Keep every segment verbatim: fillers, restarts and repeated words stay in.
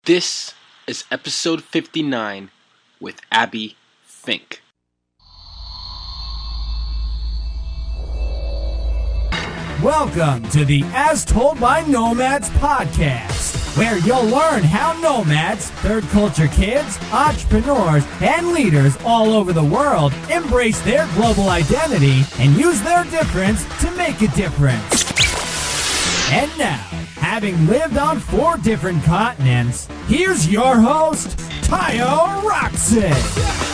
This is episode fifty-nine with Abby Fink. Welcome to the As Told by Nomads podcast, where you'll learn how nomads, third culture kids, entrepreneurs, and leaders all over the world embrace their global identity and use their difference to make a difference. And now, having lived on four different continents, here's your host, Tayo Roxon.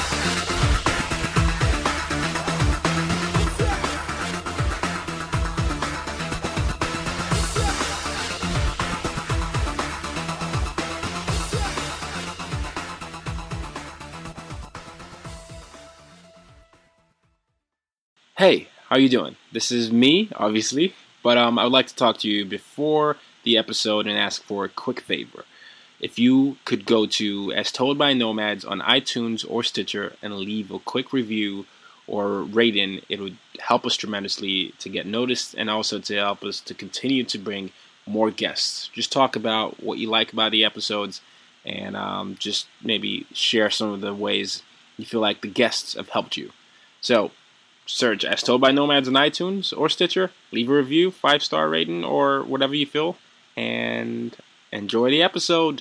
Hey, how you doing? This is me, obviously, but um, I would like to talk to you before the episode and ask for a quick favor. If you could go to As Told by Nomads on iTunes or Stitcher and leave a quick review or rating, it would help us tremendously to get noticed and also to help us to continue to bring more guests. Just talk about what you like about the episodes and um, just maybe share some of the ways you feel like the guests have helped you. So, search As Told by Nomads on iTunes or Stitcher, leave a review, five-star rating, or whatever you feel, and enjoy the episode.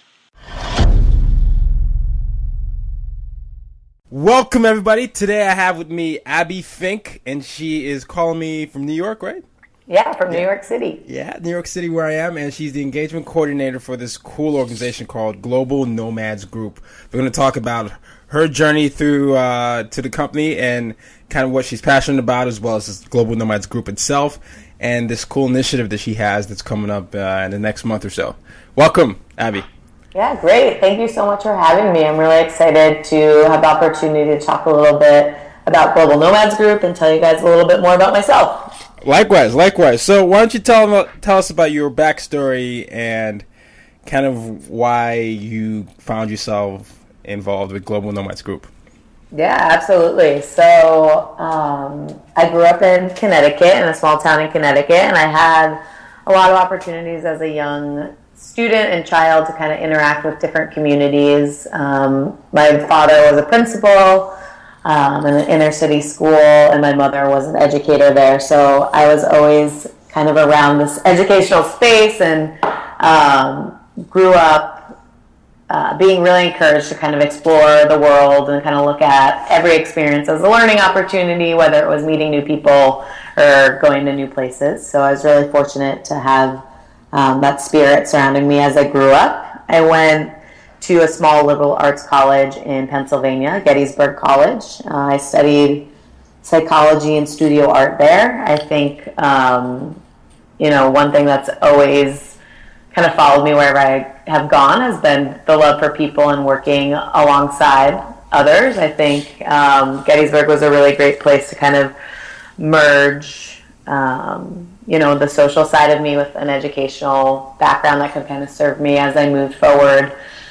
Welcome, everybody. Today I have with me Abby Fink, and she is calling me from New York, right? Yeah, from New York City. Yeah, New York City where I am, and she's the engagement coordinator for this cool organization called Global Nomads Group. We're going to talk about her journey through uh, to the company and kind of what she's passionate about, as well as this Global Nomads Group itself, and this cool initiative that she has that's coming up uh, in the next month or so. Welcome, Abby. Yeah, great. Thank you so much for having me. I'm really excited to have the opportunity to talk a little bit about Global Nomads Group and tell you guys a little bit more about myself. Likewise, likewise. So why don't you tell tell us about your backstory and kind of why you found yourself involved with Global Nomads Group? Yeah, absolutely. So um, I grew up in Connecticut, in a small town in Connecticut, and I had a lot of opportunities as a young student and child to kind of interact with different communities. Um, my father was a principal um, in an inner city school, and my mother was an educator there. So I was always kind of around this educational space and um, grew up Uh, being really encouraged to kind of explore the world and kind of look at every experience as a learning opportunity, whether it was meeting new people or going to new places. So I was really fortunate to have um, that spirit surrounding me as I grew up. I went to a small liberal arts college in Pennsylvania, Gettysburg College. Uh, I studied psychology and studio art there. I think, um, you know, one thing that's always kind of followed me wherever I have gone has been the love for people and working alongside others. I think um, Gettysburg was a really great place to kind of merge, um, you know, the social side of me with an educational background that could kind of serve me as I moved forward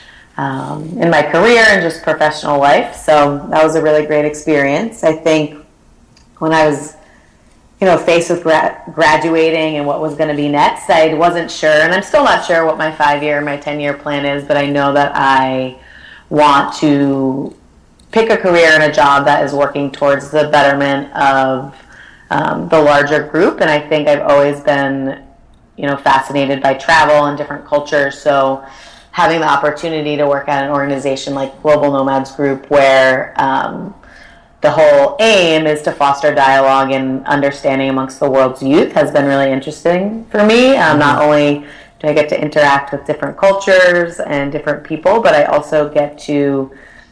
um, in my career and just professional life. So that was a really great experience. I think when I was you know, faced with gra- graduating and what was going to be next, I wasn't sure, and I'm still not sure what my five-year, my ten-year plan is, but I know that I want to pick a career and a job that is working towards the betterment of um, the larger group, and I think I've always been, you know, fascinated by travel and different cultures, so having the opportunity to work at an organization like Global Nomads Group where um, the whole aim is to foster dialogue and understanding amongst the world's youth has been really interesting for me. Um, not only do I get to interact with different cultures and different people, but I also get to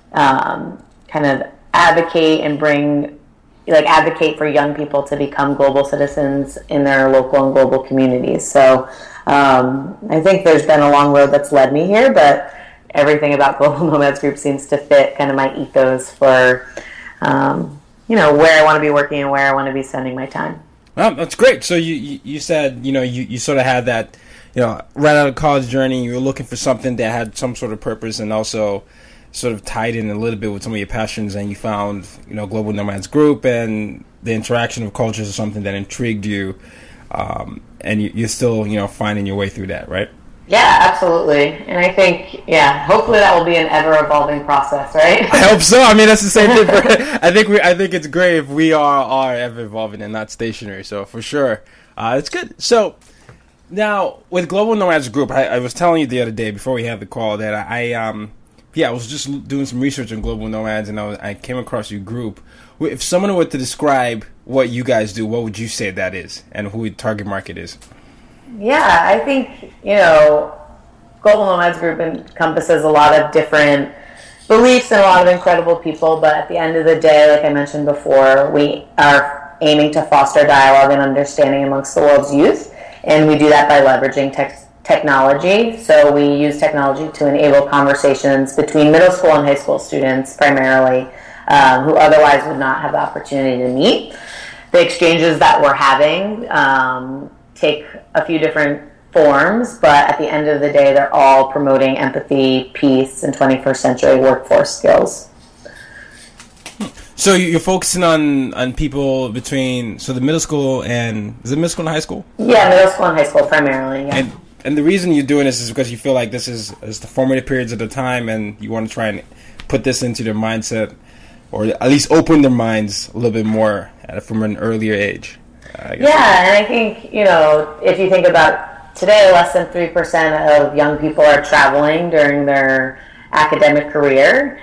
um, kind of advocate and bring, like advocate for young people to become global citizens in their local and global communities. So um, I think there's been a long road that's led me here, but everything about Global Nomads Group seems to fit kind of my ethos for Um, you know, where I want to be working and where I want to be spending my time. Well, that's great. So you, you, you said, you know, you, you sort of had that, you know, right out of college journey, you were looking for something that had some sort of purpose and also sort of tied in a little bit with some of your passions, and you found, you know, Global Nomads Group and the interaction of cultures is something that intrigued you, um, and you, you're still, you know, finding your way through that, right? Yeah, absolutely. And I think, yeah, hopefully that will be an ever-evolving process, right? I hope so. I mean, that's the same thing. For, I think we. I think it's great if we are are ever evolving and not stationary. So for sure, uh, it's good. So now with Global Nomads Group, I, I was telling you the other day before we had the call that I, I um yeah I was just doing some research on Global Nomads and I, was, I came across your group. If someone were to describe what you guys do, what would you say that is, and who your target market is? Yeah, I think, you know, Global Nomads Group encompasses a lot of different beliefs and a lot of incredible people, but at the end of the day, like I mentioned before, we are aiming to foster dialogue and understanding amongst the world's youth, and we do that by leveraging tech technology. So we use technology to enable conversations between middle school and high school students primarily, um, who otherwise would not have the opportunity to meet. The exchanges that we're having um, take a few different forms, but at the end of the day, they're all promoting empathy, peace, and twenty-first century workforce skills. So you're focusing on, on people between, so the middle school and, is it middle school and high school? Yeah, middle school and high school primarily, yeah. And, and the reason you're doing this is because you feel like this is, is the formative periods of the time and you want to try and put this into their mindset, or at least open their minds a little bit more at, from an earlier age. I guess. Yeah, and I think, you know, if you think about today, less than three percent of young people are traveling during their academic career.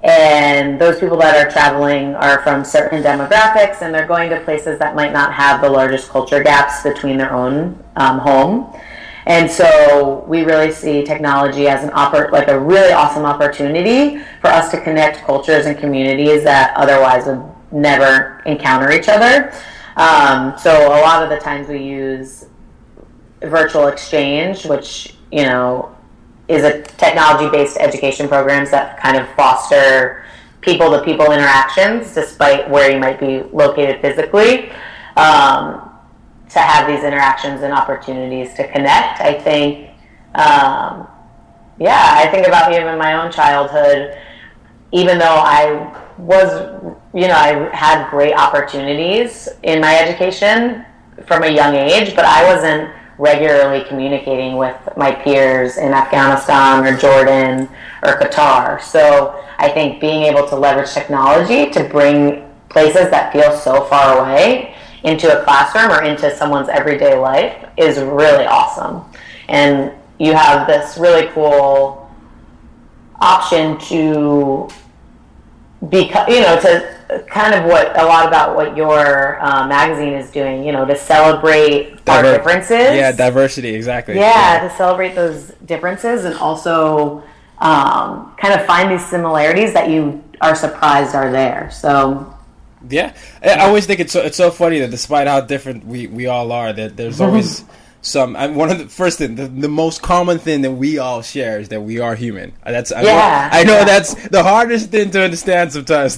And those people that are traveling are from certain demographics, and they're going to places that might not have the largest culture gaps between their own um, home. And so we really see technology as an oppor- like a really awesome opportunity for us to connect cultures and communities that otherwise would never encounter each other. Um, so a lot of the times we use virtual exchange, which, you know, is a technology-based education programs that kind of foster people-to-people interactions despite where you might be located physically, um, to have these interactions and opportunities to connect. I think, um, yeah, I think about even my own childhood, even though I was, you know, I had great opportunities in my education from a young age, but I wasn't regularly communicating with my peers in Afghanistan or Jordan or Qatar. So I think being able to leverage technology to bring places that feel so far away into a classroom or into someone's everyday life is really awesome. And you have this really cool option to be, you know, to kind of what a lot about what your uh, magazine is doing, you know, to celebrate Diver- our differences. Yeah, diversity, exactly. Yeah, yeah, to celebrate those differences and also um, kind of find these similarities that you are surprised are there. So, yeah, I always think it's so, it's so funny that despite how different we, we all are, that there's always some. I, one of the first thing, the, the most common thing that we all share is that we are human. That's I, yeah, know, I know yeah. that's the hardest thing to understand sometimes.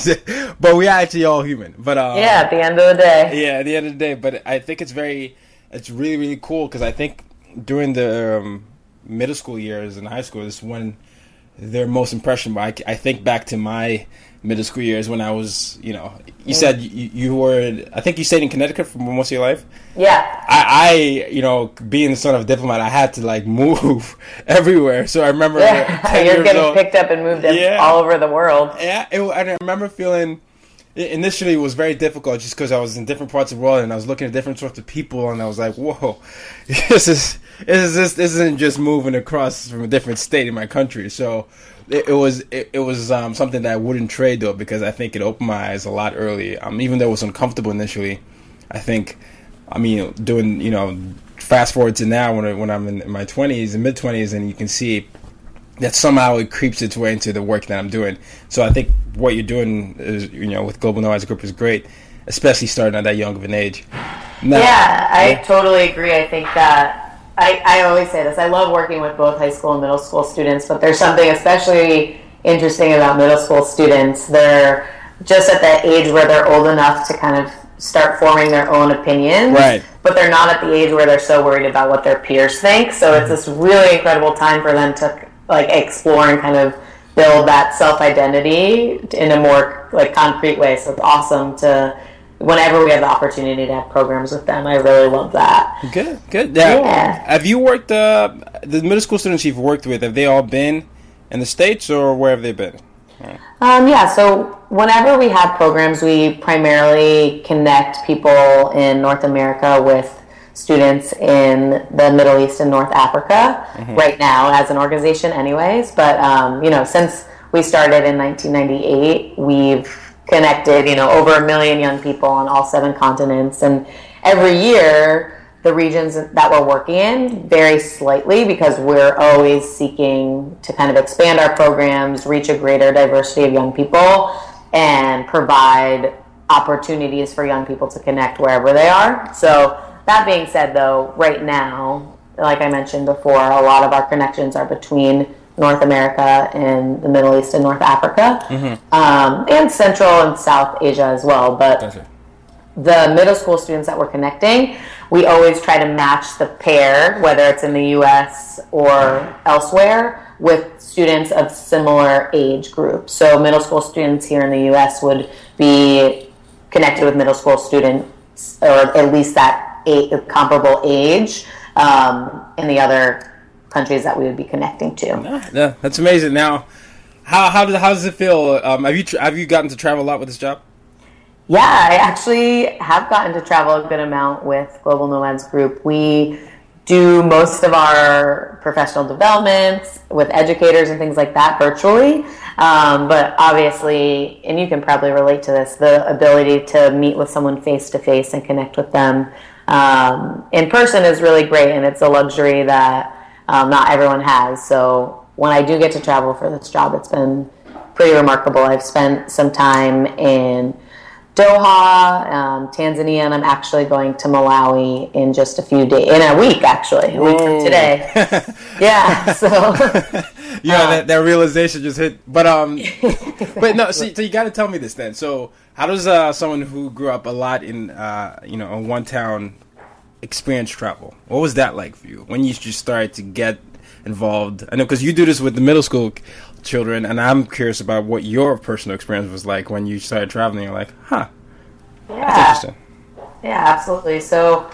But we are actually all human. But um, yeah, at the end of the day. Yeah, at the end of the day. But I think it's very, it's really really cool because I think during the um, middle school years and high school is when they're most impressionable. I, I think back to my middle school years when I was, you know, you said you, you were, I think you stayed in Connecticut for most of your life. Yeah. I, I, you know, being the son of a diplomat, I had to like move everywhere. So I remember yeah. ten You're years getting old, picked up and moved yeah. all over the world. Yeah, it, and I remember feeling, initially it was very difficult just because I was in different parts of the world and I was looking at different sorts of people and I was like, whoa, this is, this is this, this isn't just moving across from a different state in my country. So it, it was it, it was um, something that I wouldn't trade though because I think it opened my eyes a lot early. Um, even though it was uncomfortable initially, I think, I mean, doing, you know, fast forward to now when I, when I'm in my twenties and mid twenties and you can see that somehow it creeps its way into the work that I'm doing. So I think what you're doing is, you know, with Global Nomads Group is great, especially starting at that young of an age. Now, yeah, I yeah. totally agree. I think that I, I always say this. I love working with both high school and middle school students, but there's something especially interesting about middle school students. They're just at that age where they're old enough to kind of start forming their own opinions, right. but they're not at the age where they're so worried about what their peers think. So it's this really incredible time for them to like explore and kind of build that self-identity in a more like concrete way. So it's awesome to whenever we have the opportunity to have programs with them, I really love that. Good, good. Now, yeah. Have you worked, uh, the middle school students you've worked with, have they all been in the States or where have they been? Right. Um, yeah, so whenever we have programs, we primarily connect people in North America with students in the Middle East and North Africa mm-hmm. right now as an organization anyways. But, um, you know, since we started in nineteen ninety-eight, we've connected, you know, over a million young people on all seven continents. And every year, the regions that we're working in vary slightly because we're always seeking to kind of expand our programs, reach a greater diversity of young people, and provide opportunities for young people to connect wherever they are. So that being said, though, right now, like I mentioned before, a lot of our connections are between North America and the Middle East and North Africa, mm-hmm. um, and Central and South Asia as well. But okay. the middle school students that we're connecting, we always try to match the pair, whether it's in the U S or elsewhere, with students of similar age groups. So middle school students here in the U S would be connected with middle school students, or at least that a, comparable age, um, in the other countries that we would be connecting to. Yeah, yeah, that's amazing. Now, how how does how does it feel? Um, have you have you gotten to travel a lot with this job? Yeah, I actually have gotten to travel a good amount with Global Nomads Group. We do most of our professional developments with educators and things like that virtually. Um, but obviously, and you can probably relate to this, the ability to meet with someone face-to-face and connect with them um, in person is really great, and it's a luxury that um, not everyone has. So when I do get to travel for this job, it's been pretty remarkable. I've spent some time in Doha, um, Tanzania, and I'm actually going to Malawi in just a few days, in a week actually, a week from today. Yeah, so yeah, uh, that, that realization just hit. But um, but no, so, so you got to tell me this then. So how does uh, someone who grew up a lot in uh, you know, a one town experience travel? What was that like for you when you just started to get involved? I know because you do this with the middle school children, and I'm curious about what your personal experience was like when you started traveling. You're like, huh, yeah, that's interesting. Yeah, absolutely. So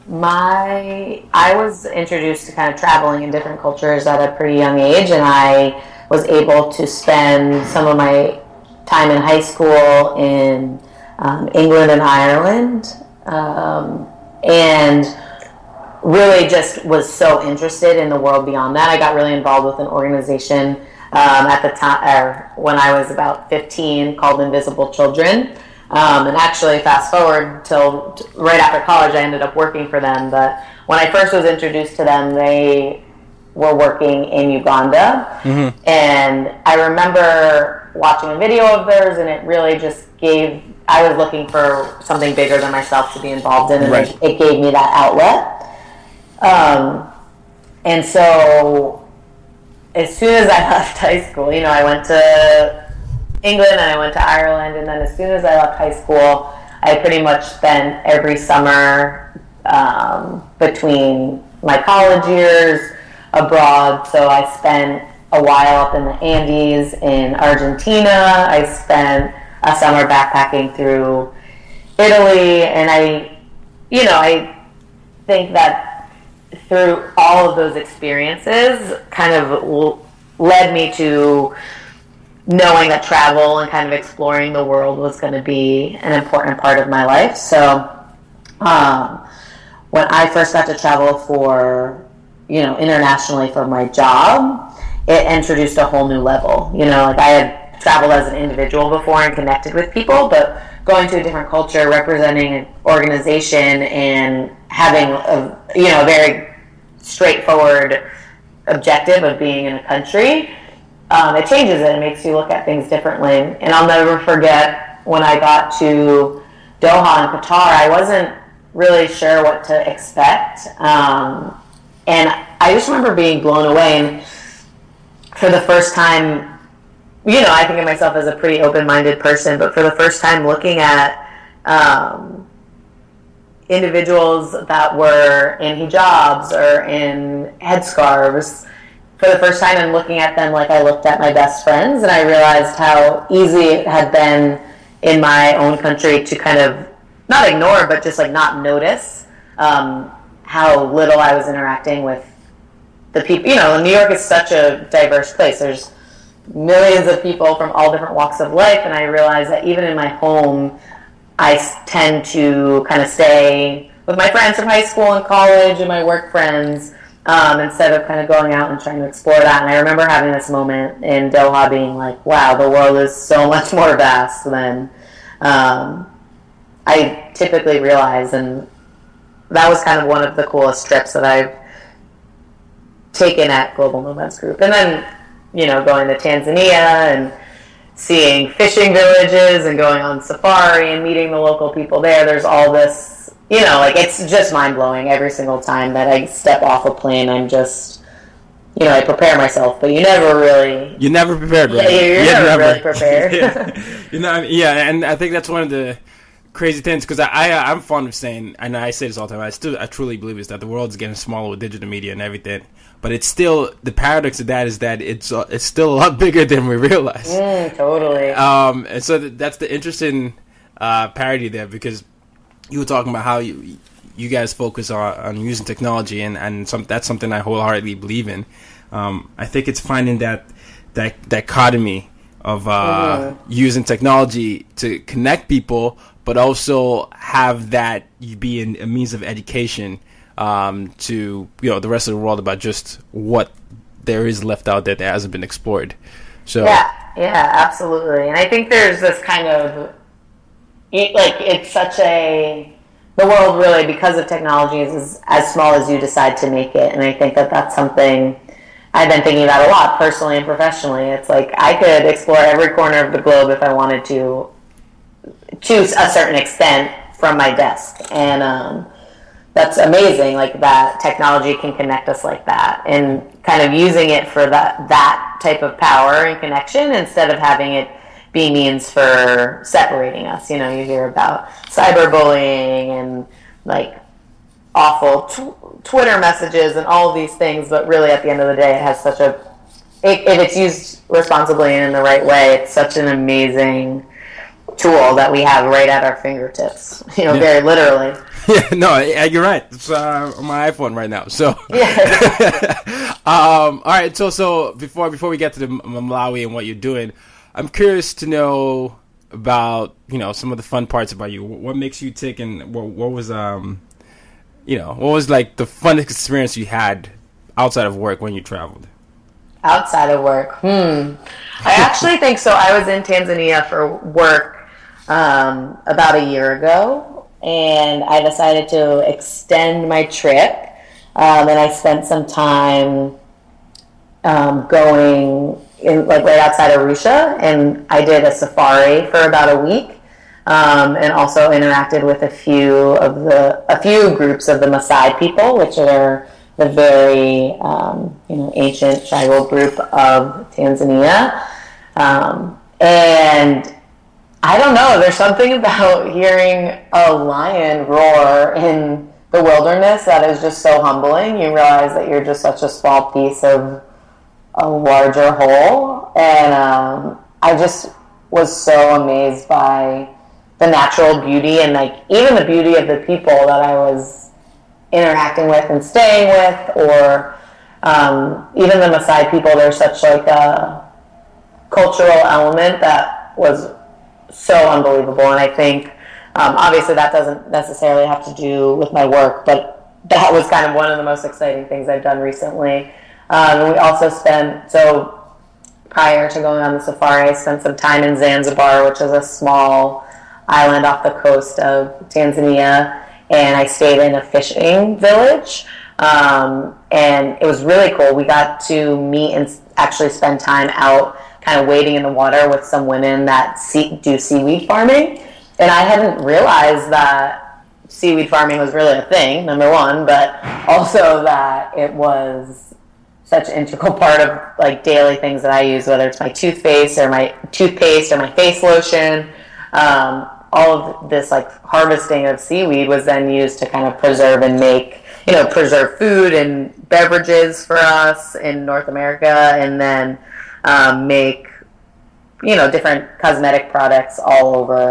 my I was introduced to kind of traveling in different cultures at a pretty young age, and I was able to spend some of my time in high school in um, England and Ireland, um, and really just was so interested in the world beyond that. I got really involved with an organization Um, at the time, or when I was about fifteen, called Invisible Children. Um, and actually, fast forward till t- right after college, I ended up working for them. But when I first was introduced to them, they were working in Uganda. Mm-hmm. And I remember watching a video of theirs, and it really just gave, I was looking for something bigger than myself to be involved in, and right. it, it gave me that outlet. Um, and so as soon as I left high school, you know, I went to England and I went to Ireland, and then as soon as I left high school, I pretty much spent every summer um, between my college years abroad. So I spent a while up in the Andes in Argentina. I spent a summer backpacking through Italy, and I, you know, I think that through all of those experiences kind of l- led me to knowing that travel and kind of exploring the world was going to be an important part of my life. So um, when I first got to travel for, you know, internationally for my job, it introduced a whole new level. You know, like I had traveled as an individual before and connected with people, but going to a different culture, representing an organization, and having a, you know, a very straightforward objective of being in a country, um, it changes it. It makes you look at things differently. And I'll never forget when I got to Doha in Qatar, I wasn't really sure what to expect. Um, and I just remember being blown away. And for the first time, you know, I think of myself as a pretty open-minded person, but for the first time looking at um, individuals that were in hijabs or in headscarves, for the first time, and looking at them like I looked at my best friends, and I realized how easy it had been in my own country to kind of not ignore, but just like not notice um, how little I was interacting with the people. You know, New York is such a diverse place. There's millions of people from all different walks of life, and I realized that even in my home, I tend to kind of stay with my friends from high school and college and my work friends um, instead of kind of going out and trying to explore that. And I remember having this moment in Doha being like, wow, the world is so much more vast than um, I typically realize. And that was kind of one of the coolest trips that I've taken at Global Nomads Group. And then, you know, going to Tanzania and seeing fishing villages and going on safari and meeting the local people there. There's all this, you know, like it's just mind-blowing every single time that I step off a plane. I'm just, you know, I prepare myself, but you never really... You're never prepared, right? Yeah, you're, you're never, never really prepared. yeah. You know, yeah, and I think that's one of the crazy things, because I, I, I'm fond of saying, and I say this all the time, I still, I truly believe is that the world's getting smaller with digital media and everything. But it's still, the paradox of that is that it's uh, it's still a lot bigger than we realize. Mm, totally. Um, and so th- that's the interesting uh, parody there, because you were talking about how you you guys focus on, on using technology, and, and some, that's something I wholeheartedly believe in. Um, I think it's finding that, that dichotomy of uh, mm-hmm. using technology to connect people, but also have that be an, a means of education Um, to you know the rest of the world about just what there is left out there that hasn't been explored. So yeah, yeah, absolutely. And I think there's this kind of it, like it's such a the world really, because of technology, is, is as small as you decide to make it. And I think that that's something I've been thinking about a lot, personally and professionally. It's like I could explore every corner of the globe if I wanted to, to a certain extent, from my desk. And um, that's amazing, like that technology can connect us like that, and kind of using it for that that type of power and connection instead of having it be means for separating us. You know, you hear about cyberbullying and like awful tw- Twitter messages and all of these things, but really at the end of the day, it has such a, if it's used responsibly and in the right way, it's such an amazing tool that we have right at our fingertips, you know, yeah. Very literally. Yeah, no, you're right. It's uh, on my iPhone right now. So, yeah. um, all right. So, so before before we get to the Malawi and what you're doing, I'm curious to know about you know some of the fun parts about you. What makes you tick, and what, what was um, you know, what was like the funnest experience you had outside of work when you traveled? Outside of work, hmm. I actually think so. I was in Tanzania for work um, about a year ago. And I decided to extend my trip, um, and I spent some time um, going in, like right outside of Arusha, and I did a safari for about a week, um, and also interacted with a few of the a few groups of the Maasai people, which are the very um, you know ancient tribal group of Tanzania, um, and I don't know, there's something about hearing a lion roar in the wilderness that is just so humbling. You realize that you're just such a small piece of a larger whole. And um, I just was so amazed by the natural beauty and like even the beauty of the people that I was interacting with and staying with, or um, even the Maasai people. There's such like a cultural element that was so unbelievable. And I think um, obviously that doesn't necessarily have to do with my work, but that was kind of one of the most exciting things I've done recently. Um, and we also spent, so prior to going on the safari, I spent some time in Zanzibar, which is a small island off the coast of Tanzania, and I stayed in a fishing village. Um, and it was really cool. We got to meet and actually spend time out kind of wading in the water with some women that see, do seaweed farming. And I hadn't realized that seaweed farming was really a thing, number one, but also that it was such an integral part of like daily things that I use, whether it's my toothpaste or my toothpaste or my face lotion. Um, all of this like harvesting of seaweed was then used to kind of preserve and make, you know, preserve food and beverages for us in North America, and then Um, make, you know, different cosmetic products all over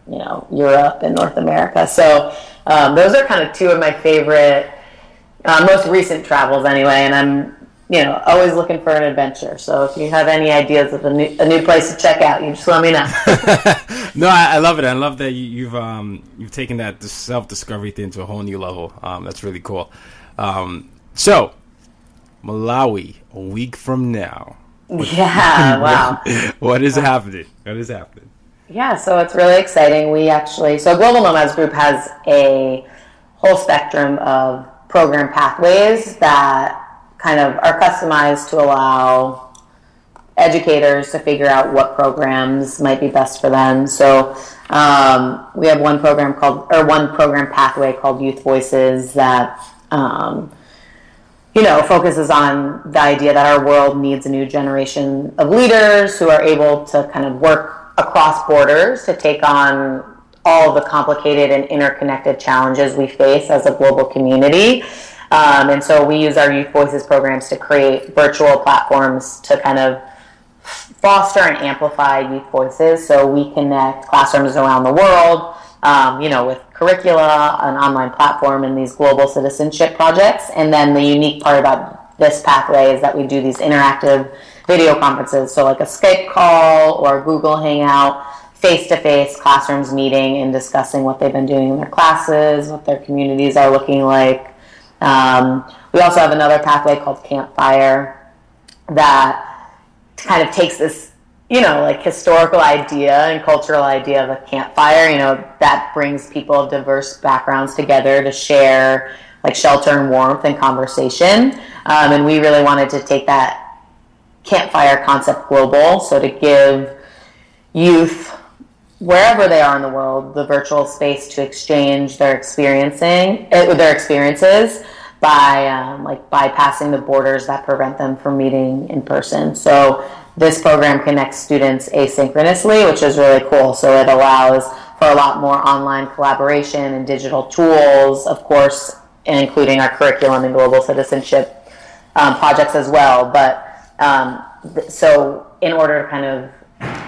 you know, Europe and North America. So um, those are kind of two of my favorite, uh, most recent travels anyway, and I'm, you know, always looking for an adventure. So if you have any ideas of a new, a new place to check out, you just let me know. No, I, I love it. I love that you, you've um, you've taken that self-discovery thing to a whole new level. Um, that's really cool. Um, so, Malawi, a week from now. Yeah, wow. What is happening? What is happening? Yeah, so it's really exciting. We actually, so Global Nomads Group has a whole spectrum of program pathways that kind of are customized to allow educators to figure out what programs might be best for them. So um, we have one program called, or one program pathway called Youth Voices that, um, you know, focuses on the idea that our world needs a new generation of leaders who are able to kind of work across borders to take on all of the complicated and interconnected challenges we face as a global community. Um, and so we use our Youth Voices programs to create virtual platforms to kind of foster and amplify youth voices. So we connect classrooms around the world, um, you know, with curricula, an online platform, and these global citizenship projects. And then the unique part about this pathway is that we do these interactive video conferences. So like a Skype call or a Google Hangout, face-to-face classrooms meeting and discussing what they've been doing in their classes, what their communities are looking like. Um, we also have another pathway called Campfire that kind of takes this, you know, like historical idea and cultural idea of a campfire, you know, that brings people of diverse backgrounds together to share like shelter and warmth and conversation. Um, and we really wanted to take that campfire concept global. So to give youth, wherever they are in the world, the virtual space to exchange their experiencing uh, their experiences by um, like bypassing the borders that prevent them from meeting in person. So this program connects students asynchronously, which is really cool. So it allows for a lot more online collaboration and digital tools, of course, including our curriculum and global citizenship um, projects as well. But um, th- so in order to kind of,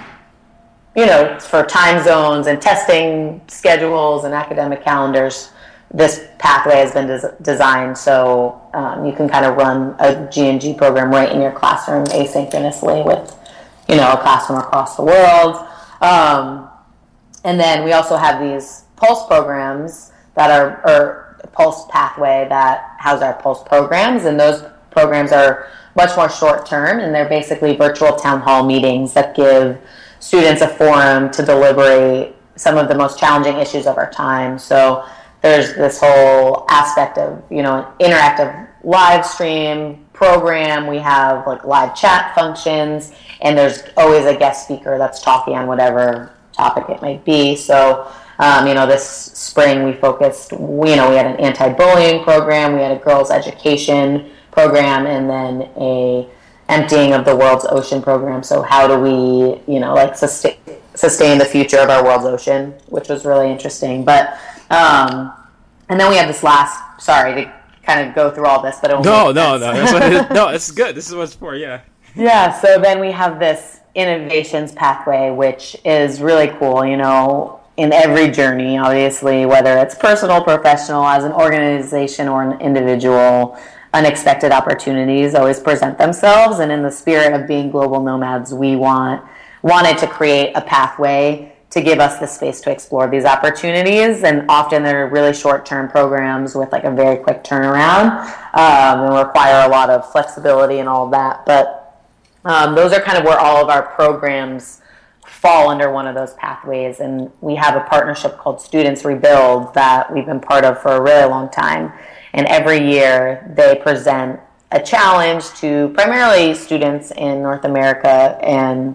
you know, for time zones and testing schedules and academic calendars, this pathway has been des- designed so um, you can kind of run a G N G program right in your classroom asynchronously with, you know, a classroom across the world. Um, and then we also have these Pulse programs that are, or Pulse pathway that house our Pulse programs, and those programs are much more short-term, and they're basically virtual town hall meetings that give students a forum to deliberate some of the most challenging issues of our time. So there's this whole aspect of, you know, interactive live stream program. We have like live chat functions, and there's always a guest speaker that's talking on whatever topic it might be. So, um, you know, this spring we focused, you know, we had an anti-bullying program, we had a girls' education program, and then a emptying of the world's ocean program. So how do we, you know, like sustain, sustain the future of our world's ocean, which was really interesting. But, um, and then we have this last, sorry to kind of go through all this, but it no, no, no, that's what it is. No, it's good. This is what it's for, yeah. Yeah, so then we have this innovations pathway, which is really cool, you know, in every journey, obviously, whether it's personal, professional, as an organization or an individual, unexpected opportunities always present themselves. And in the spirit of being global nomads, we want wanted to create a pathway to give us the space to explore these opportunities. And often they're really short-term programs with like a very quick turnaround um, and require a lot of flexibility and all of that. But um, those are kind of where all of our programs fall under one of those pathways. And we have a partnership called Students Rebuild that we've been part of for a really long time. And every year they present a challenge to primarily students in North America and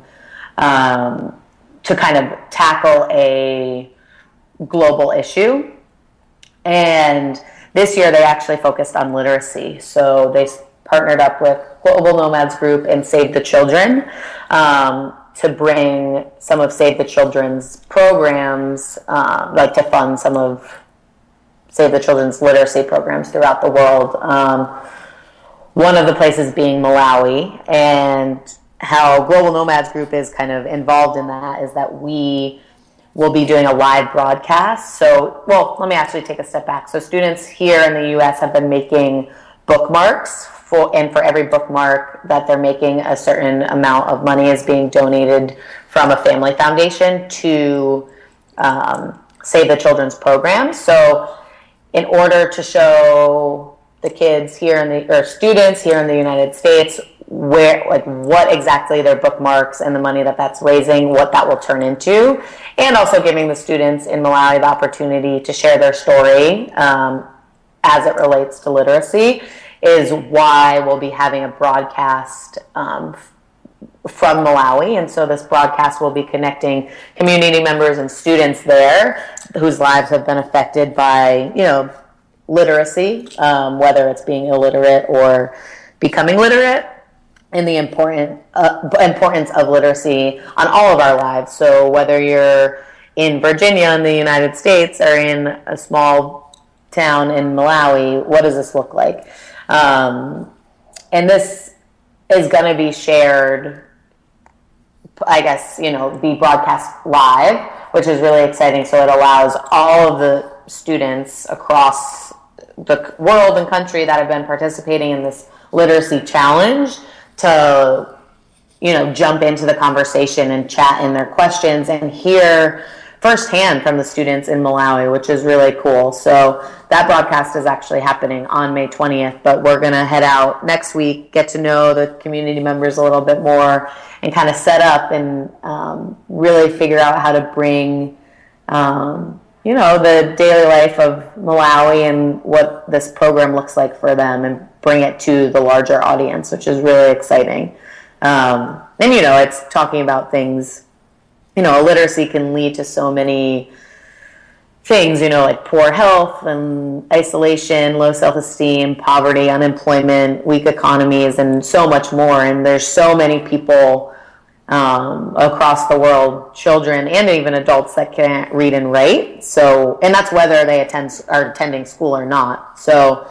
um, to kind of tackle a global issue. And this year they actually focused on literacy. So they partnered up with Global Nomads Group and Save the Children um, to bring some of Save the Children's programs, um, like to fund some of Save the Children's literacy programs throughout the world. Um, one of the places being Malawi, and how Global Nomads Group is kind of involved in that is that we we'll be doing a live broadcast. So, well, let me actually take a step back. So students here in the U S have been making bookmarks, for, and for every bookmark that they're making, a certain amount of money is being donated from a family foundation to um, Save the Children's program. So in order to show the kids here in the, or students here in the United States, where, like, what exactly their bookmarks and the money that that's raising, what that will turn into, and also giving the students in Malawi the opportunity to share their story um, as it relates to literacy, is why we'll be having a broadcast um, from Malawi. And so this broadcast will be connecting community members and students there whose lives have been affected by, you know, literacy, um, whether it's being illiterate or becoming literate, and the important uh, importance of literacy on all of our lives. So whether you're in Virginia in the United States or in a small town in Malawi, what does this look like? Um, and this is going to be shared, I guess, you know, be broadcast live, which is really exciting. So it allows all of the students across the world and country that have been participating in this literacy challenge to, you know, jump into the conversation and chat in their questions and hear firsthand from the students in Malawi, which is really cool. So that broadcast is actually happening on May twentieth, but we're going to head out next week, get to know the community members a little bit more, and kind of set up and um, really figure out how to bring, um, you know, the daily life of Malawi and what this program looks like for them, and bring it to the larger audience, which is really exciting. Um, and, you know, it's talking about things, you know, illiteracy can lead to so many things, you know, like poor health and isolation, low self-esteem, poverty, unemployment, weak economies, and so much more. And there's so many people um, across the world, children and even adults, that can't read and write. So, and that's whether they attend are attending school or not. So,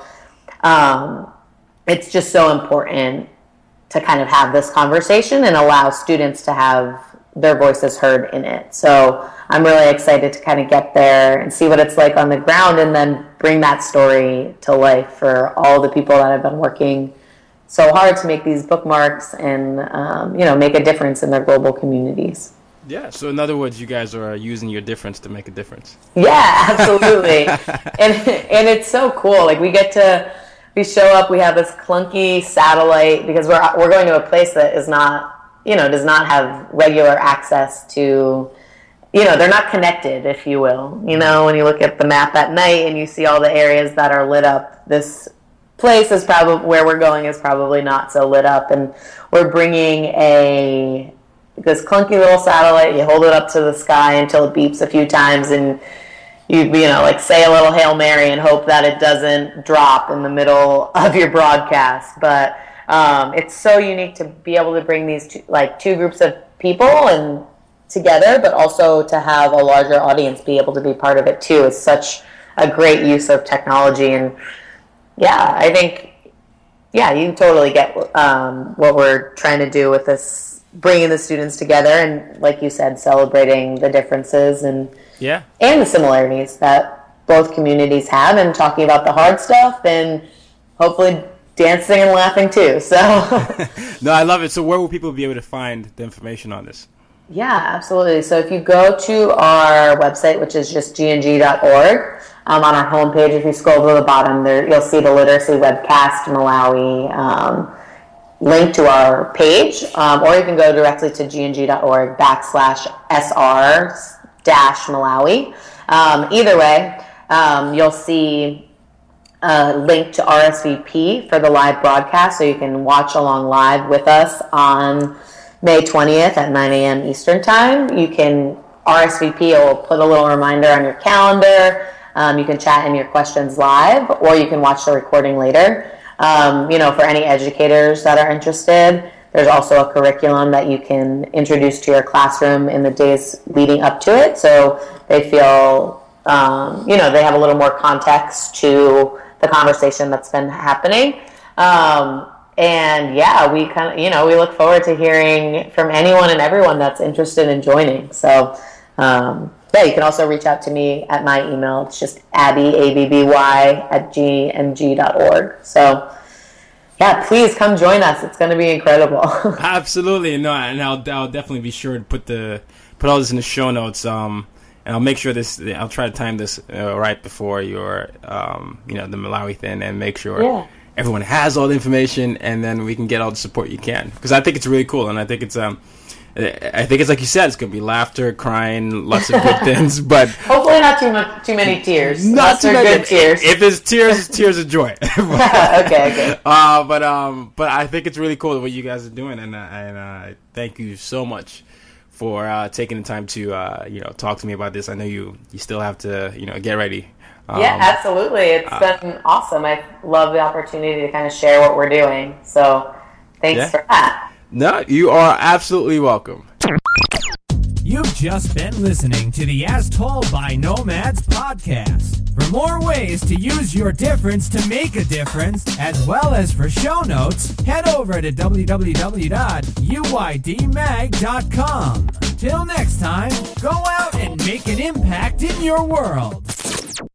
um, it's just so important to kind of have this conversation and allow students to have their voices heard in it. So I'm really excited to kind of get there and see what it's like on the ground, and then bring that story to life for all the people that have been working so hard to make these bookmarks and, um, you know, make a difference in their global communities. Yeah, so in other words, you guys are using your difference to make a difference. Yeah, absolutely. and and it's so cool. Like, we get to, we show up, we have this clunky satellite, because we're we're going to a place that is not, you know, does not have regular access to, you know, they're not connected, if you will. You know, when you look at the map at night and you see all the areas that are lit up, this place is probably, where we're going is probably not so lit up. And we're bringing a, this clunky little satellite, you hold it up to the sky until it beeps a few times, and you, you know, like, say a little Hail Mary and hope that it doesn't drop in the middle of your broadcast. But um, it's so unique to be able to bring these two, like two groups of people and together, but also to have a larger audience be able to be part of it too. Is such a great use of technology. And yeah, I think, yeah, you totally get um, what we're trying to do with this, bringing the students together, and, like you said, celebrating the differences and yeah, and the similarities that both communities have, and talking about the hard stuff, and hopefully dancing and laughing too. So no, I love it. So where will people be able to find the information on this? Yeah, absolutely. So if you go to our website, which is just g n g dot org, um, on our homepage, if you scroll to the bottom there, you'll see the Literacy Webcast Malawi um, link to our page, um, or you can go directly to g n g dot org backslash sr dash Malawi. Um, either way, um, you'll see a link to R S V P for the live broadcast, so you can watch along live with us on May twentieth at nine a.m. Eastern Time. You can R S V P, it will put a little reminder on your calendar. Um, you can chat in your questions live, or you can watch the recording later. Um, you know, for any educators that are interested, there's also a curriculum that you can introduce to your classroom in the days leading up to it, so they feel, um, you know, they have a little more context to the conversation that's been happening. Um, and yeah, we kind of, you know, we look forward to hearing from anyone and everyone that's interested in joining. So, um, yeah, you can also reach out to me at my email. It's just Abby, A B B Y, at G M G dot org. So, yeah, please come join us. It's going to be incredible. Absolutely. No, and I'll, I'll definitely be sure to put the put all this in the show notes. Um, and I'll make sure this, I'll try to time this uh, right before your, um, you know, the Malawi thing, and make sure yeah. everyone has all the information, and then we can get all the support you can. Because I think it's really cool, and I think it's, um, I think it's like you said, it's going to be laughter, crying, lots of good things, but hopefully not too much, too many tears. Not too many good tears. If there's tears, it's tears of joy. okay, okay. Uh, but um, but I think it's really cool what you guys are doing, and uh, and uh, thank you so much for uh, taking the time to uh, you know, talk to me about this. I know you you still have to, you know, get ready. Um, yeah, absolutely. It's uh, been awesome. I love the opportunity to kind of share what we're doing. So thanks yeah. for that. No, you are absolutely welcome. You've just been listening to the As Told by Nomads podcast. For more ways to use your difference to make a difference, as well as for show notes, head over to w w w dot u y d mag dot com. Till next time, go out and make an impact in your world.